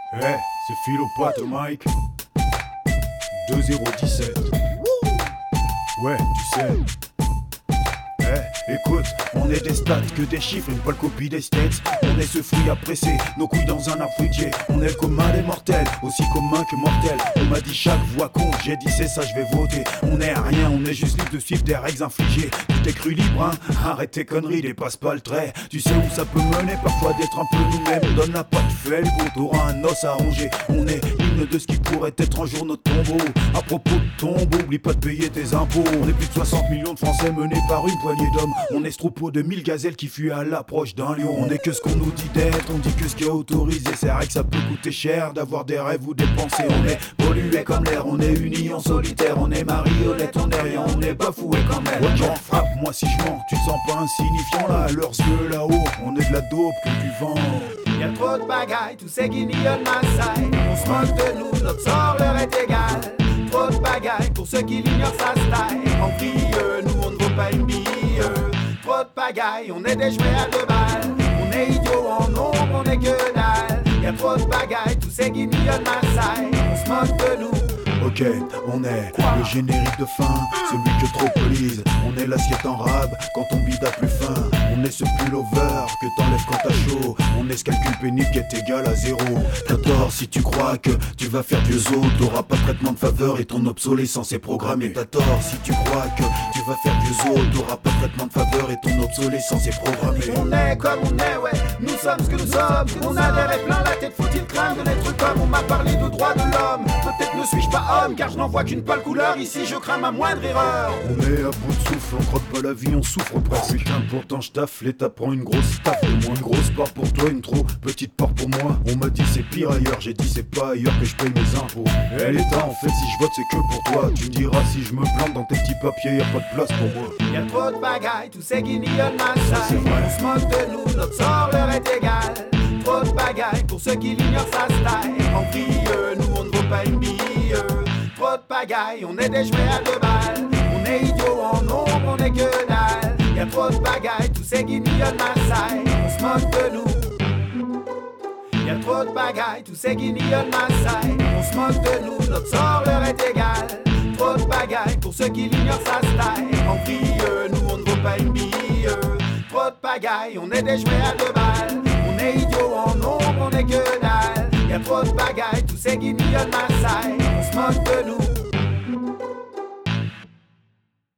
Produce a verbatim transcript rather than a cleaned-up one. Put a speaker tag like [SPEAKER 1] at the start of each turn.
[SPEAKER 1] Eh, c'est Philopathe Mike deux zéro un sept. Ouais, tu sais. Eh, écoute, on est des stats, que des chiffres, une pâle copie des States. On est ce fruit à presser, nos couilles dans un arbre fruitier. On est le commun des mortels, aussi commun que mortel. On m'a dit chaque voix compte, j'ai dit c'est ça, je vais voter. On est à rien, on est juste libre de suivre des règles infligées. Tout est cru libre, hein, arrête tes conneries, dépasse pas le trait. Tu sais où ça peut mener, parfois d'être un peu nous-mêmes. Donne la patte, fais le beau, t'auras un os à ronger. On est hymne de ce qui pourrait être un jour notre tombeau. À propos de tombeau, oublie pas de payer tes impôts. On est plus de soixante millions de Français menés par une poignée d'hommes. On est ce troupeau de mille gazelles qui fuient à l'approche d'un lion. On est que ce qu'on nous dit d'être, on dit que ce qui est autorisé. C'est vrai que ça peut coûter cher d'avoir des rêves ou des pensées. On est pollué comme l'air, on est unis en solitaire. On est marionnette, on est rien, on est bafoué quand même. Ouais, j'en frappe, moi si je mens, tu te sens pas insignifiant là. À leurs yeux là-haut, on est de la dope que du vent.
[SPEAKER 2] Y'a trop de bagailles, tous ces guignolent Maasai. On se moque de nous, notre sort leur est égal. Trop de bagailles, pour ceux qui l'ignorent ça se taille. En frieux, nous on ne vaut pas une bille. Trop de bagailles, on est des jouets à deux balles. On est idiots en nombre, on est que dalle. Y'a trop de bagailles, tous ces guignolent Maasai. On se moque de nous.
[SPEAKER 1] Ok, on est le générique de fin, celui que trop polise. On est l'assiette en rab quand ton bide a plus faim. On est ce pullover que t'enlèves quand t'as chaud. On est ce calcul pénible qui est égal à zéro. T'as tort si tu crois que tu vas faire du zoo. T'auras pas de traitement de faveur et ton obsolescence est programmée. T'as tort si tu crois que tu vas faire du zoo. T'auras pas de traitement de faveur et ton obsolescence est programmée.
[SPEAKER 2] On est comme on est, ouais, nous sommes ce que nous sommes. On a des rêves plein la tête, faut-il craindre d'être comme. On m'a parlé de droits de l'homme, peut-être ne suis-je pas homme, car je n'en vois qu'une pâle couleur, ici je crains ma moindre erreur.
[SPEAKER 1] On est à bout de souffle, on croque pas la vie, on souffre presque. Putain, pourtant je taffe, l'État prend une grosse taffe de moi. Une grosse part pour toi, une trop petite part pour moi. On m'a dit c'est pire ailleurs, j'ai dit c'est pas ailleurs que je paye mes impôts. Eh l'État en fait si je vote c'est que pour toi. Tu me diras si je me plante dans tes petits papiers, y'a pas de place pour moi.
[SPEAKER 2] Y'a trop de bagailles, tous ces guignolent Maasai. On se moque de nous, notre sort leur est égal. Trop de bagailles, pour ceux qui l'ignorent ça se taille. En frieux, nous on ne vaut pas une bille. Trop de pagaille, on est des jouets à deux balles. On est idiots en nombre, on est que dalle. Y'a trop de bagaille, tous ces guignolent Maasai. On se moque de nous. Y'a trop de bagaille, tous ces guignolent Maasai. On se moque de nous, notre sort leur est égal. Trop de bagaille, pour ceux qui l'ignorent ça se taille. En frieux, nous on ne vaut pas une bille. Trop de pagaille, on est des jouets à deux balles. On est idiots en nombre, on est que dalle. Y'a trop de bagaille, tous ces guignolent Maasai. On se moque de nous.